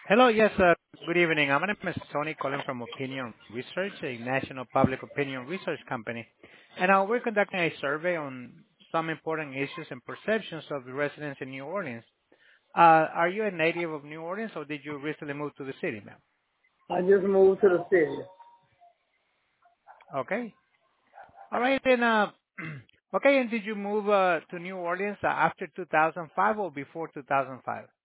Hello. Yes, good evening. My name is Tony calling from Opinion Research, a national public opinion research company. And we're conducting a survey on some important issues and perceptions of the residents in New Orleans. Are you a native of New Orleans or did you recently move to the city, ma'am? I just moved to the city. Okay. All right, then. Okay, and did you move to New Orleans after 2005 or before 2005?